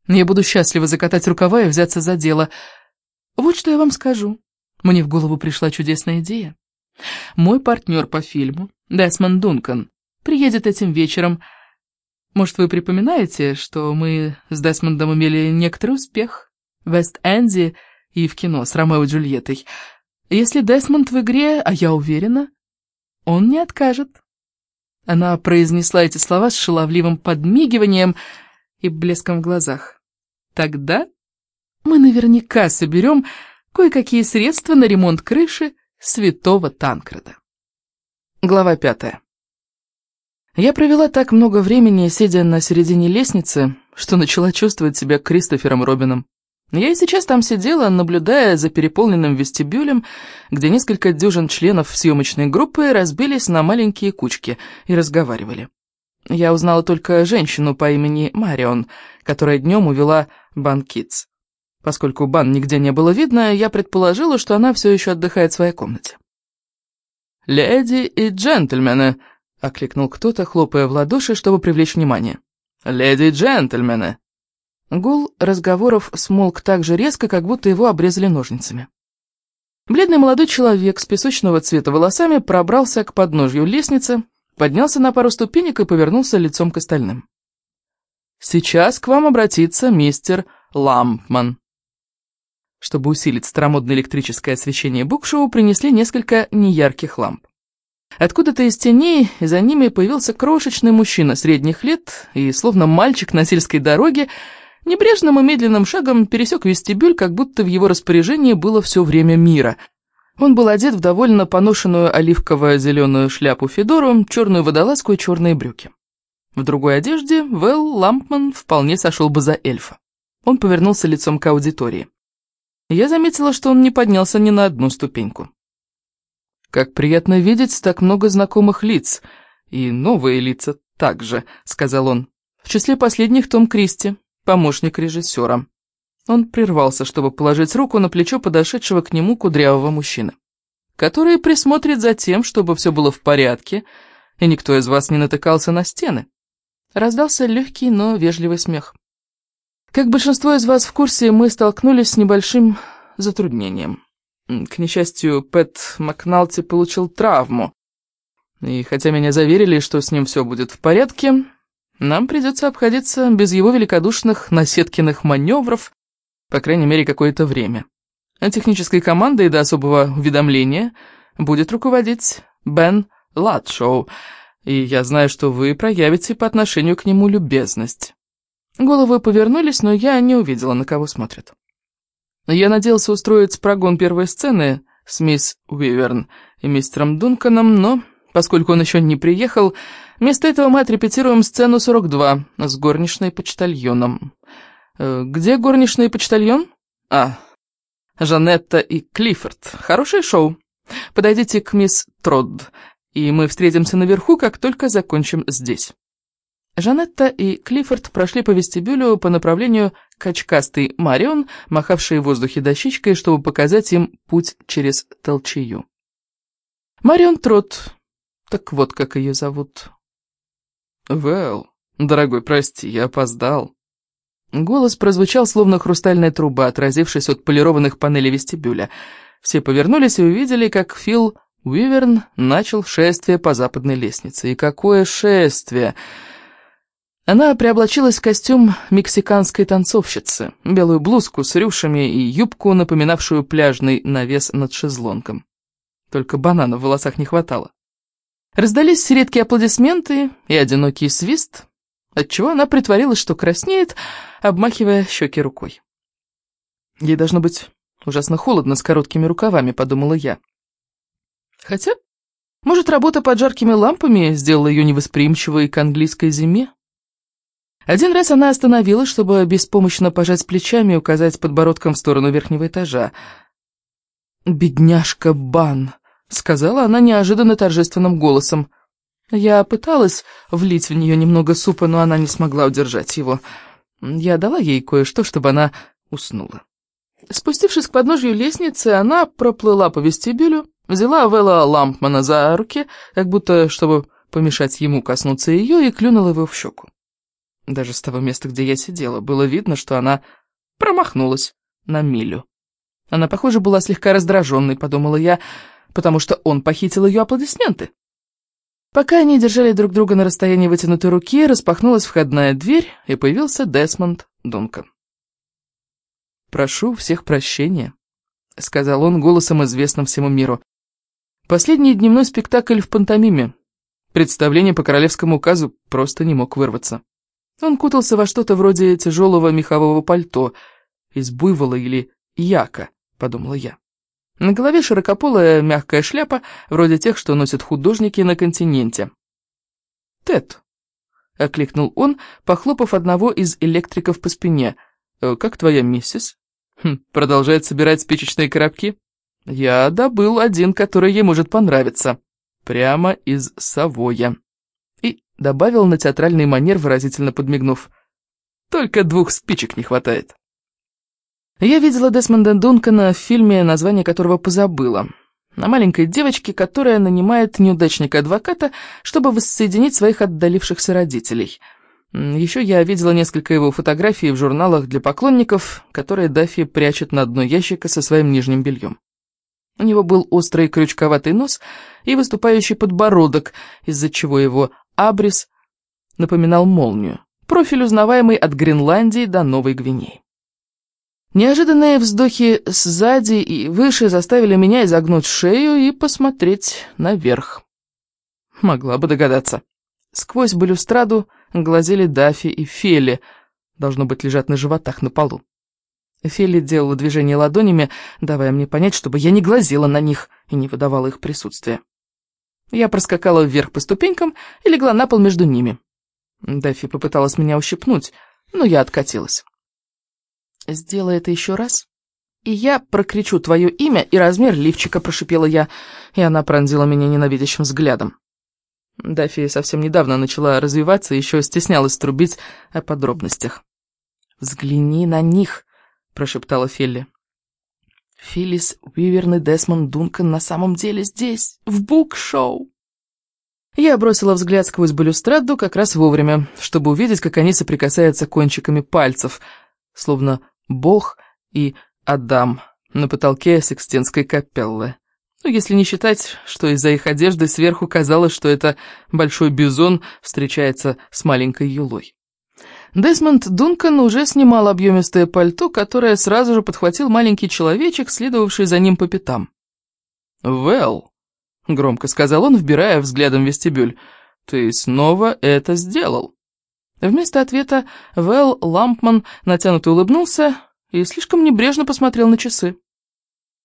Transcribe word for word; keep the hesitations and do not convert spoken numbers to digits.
Я буду счастлива закатать рукава и взяться за дело. Вот что я вам скажу. Мне в голову пришла чудесная идея. Мой партнер по фильму, Десмонд Дункан, приедет этим вечером. Может, вы припоминаете, что мы с Десмондом имели некоторый успех в Вест-Энде и в кино с Ромео и Джульеттой. Если Десмонд в игре, а я уверена, он не откажет. Она произнесла эти слова с шаловливым подмигиванием и блеском в глазах. Тогда мы наверняка соберем кое-какие средства на ремонт крыши святого Танкреда. Глава пятая. Я провела так много времени, сидя на середине лестницы, что начала чувствовать себя Кристофером Робином. Я и сейчас там сидела, наблюдая за переполненным вестибюлем, где несколько дюжин членов съемочной группы разбились на маленькие кучки и разговаривали. Я узнала только женщину по имени Марион, которая днем увела Бан Кидс. Поскольку Бан нигде не было видно, я предположила, что она все еще отдыхает в своей комнате. «Леди и джентльмены!» — окликнул кто-то, хлопая в ладоши, чтобы привлечь внимание. «Леди и джентльмены!» Гул разговоров смолк так же резко, как будто его обрезали ножницами. Бледный молодой человек с песочного цвета волосами пробрался к подножью лестницы, поднялся на пару ступенек и повернулся лицом к остальным. «Сейчас к вам обратится мистер Лампман». Чтобы усилить старомодное электрическое освещение букшоу, принесли несколько неярких ламп. Откуда-то из теней за ними появился крошечный мужчина средних лет и, словно мальчик на сельской дороге, небрежным и медленным шагом пересек вестибюль, как будто в его распоряжении было все время мира. Он был одет в довольно поношенную оливково-зеленую шляпу-федору, черную водолазку и черные брюки. В другой одежде Вэл Лампман вполне сошел бы за эльфа. Он повернулся лицом к аудитории. Я заметила, что он не поднялся ни на одну ступеньку. «Как приятно видеть так много знакомых лиц, и новые лица также», — сказал он. «В числе последних Том Кристи, помощник режиссера». Он прервался, чтобы положить руку на плечо подошедшего к нему кудрявого мужчины, который присмотрит за тем, чтобы все было в порядке, и никто из вас не натыкался на стены. Раздался легкий, но вежливый смех. Как большинство из вас в курсе, мы столкнулись с небольшим затруднением. К несчастью, Пэт Макналти получил травму, и хотя меня заверили, что с ним все будет в порядке, нам придется обходиться без его великодушных Наседкиных маневров, по крайней мере, какое-то время. А технической командой до особого уведомления будет руководить Бен Ладшоу, и я знаю, что вы проявите по отношению к нему любезность. Головы повернулись, но я не увидела, на кого смотрят. Я надеялся устроить прогон первой сцены с мисс Уиверн и мистером Дунканом, но, поскольку он еще не приехал, вместо этого мы отрепетируем сцену сорок два с горничной почтальоном. Где горничный почтальон? А, Жанетта и Клиффорд. Хорошее шоу. Подойдите к мисс Тродд, и мы встретимся наверху, как только закончим здесь. Жанетта и Клиффорд прошли по вестибюлю по направлению к очкастой Марион, махавшей в воздухе дощечкой, чтобы показать им путь через толчею. Марион Тротт. Так вот, как ее зовут. «Вэл, дорогой, прости, я опоздал». Голос прозвучал, словно хрустальная труба, отразившись от полированных панелей вестибюля. Все повернулись и увидели, как Фил Уиверн начал шествие по западной лестнице. И какое шествие! Она преоблачилась в костюм мексиканской танцовщицы, белую блузку с рюшами и юбку, напоминавшую пляжный навес над шезлонгом. Только банана в волосах не хватало. Раздались редкие аплодисменты и одинокий свист, отчего она притворилась, что краснеет, обмахивая щеки рукой. Ей должно быть ужасно холодно с короткими рукавами, подумала я. Хотя, может, работа под жаркими лампами сделала ее невосприимчивой к английской зиме? Один раз она остановилась, чтобы беспомощно пожать плечами и указать подбородком в сторону верхнего этажа. «Бедняжка Бан», — сказала она неожиданно торжественным голосом. Я пыталась влить в нее немного супа, но она не смогла удержать его. Я дала ей кое-что, чтобы она уснула. Спустившись к подножью лестницы, она проплыла по вестибюлю, взяла Вэлла Лампмана за руки, как будто чтобы помешать ему коснуться ее, и клюнула его в щеку. Даже с того места, где я сидела, было видно, что она промахнулась на милю. Она, похоже, была слегка раздраженной, подумала я, потому что он похитил ее аплодисменты. Пока они держали друг друга на расстоянии вытянутой руки, распахнулась входная дверь, и появился Десмонд Дункан. «Прошу всех прощения», — сказал он голосом, известным всему миру. «Последний дневной спектакль в пантомиме. Представление по королевскому указу просто не мог вырваться». Он кутался во что-то вроде тяжелого мехового пальто, из буйвола или яка, подумала я. На голове широкополая мягкая шляпа, вроде тех, что носят художники на континенте. «Тед», — окликнул он, похлопав одного из электриков по спине. «Как твоя миссис? Хм, продолжает собирать спичечные коробки? Я добыл один, который ей может понравиться. Прямо из Савоя». И добавил на театральный манер, выразительно подмигнув. «Только двух спичек не хватает». Я видела Десмонда Дункана в фильме, название которого позабыла. О маленькой девочке, которая нанимает неудачника-адвоката, чтобы воссоединить своих отдалившихся родителей. Еще я видела несколько его фотографий в журналах для поклонников, которые Даффи прячет на дно ящика со своим нижним бельем. У него был острый крючковатый нос и выступающий подбородок, из-за чего его абрис напоминал молнию. Профиль, узнаваемый от Гренландии до Новой Гвинеи. Неожиданные вздохи сзади и выше заставили меня изогнуть шею и посмотреть наверх. Могла бы догадаться. Сквозь балюстраду глазели Даффи и Фелли, должно быть, лежат на животах на полу. Фелли делала движение ладонями, давая мне понять, чтобы я не глазела на них и не выдавала их присутствие. Я проскакала вверх по ступенькам и легла на пол между ними. Даффи попыталась меня ущипнуть, но я откатилась. «Сделай это еще раз, и я прокричу твое имя и размер лифчика», — прошипела я, и она пронзила меня ненавидящим взглядом. Даффи совсем недавно начала развиваться и еще стеснялась трубить о подробностях. «Взгляни на них», — прошептала Фелли. «Филлис Уиверн и Десмонд Дункан на самом деле здесь, в бук-шоу». Я бросила взгляд сквозь балюстраду как раз вовремя, чтобы увидеть, как они соприкасаются кончиками пальцев, словно Бог и Адам на потолке Сикстинской капеллы. Ну, если не считать, что из-за их одежды сверху казалось, что это большой бизон встречается с маленькой юлой. Десмонд Дункан уже снимал объемистое пальто, которое сразу же подхватил маленький человечек, следовавший за ним по пятам. «Вэлл», — громко сказал он, вбирая взглядом в вестибюль, — «ты снова это сделал». Вместо ответа Вэлл Лампман натянуто улыбнулся и слишком небрежно посмотрел на часы.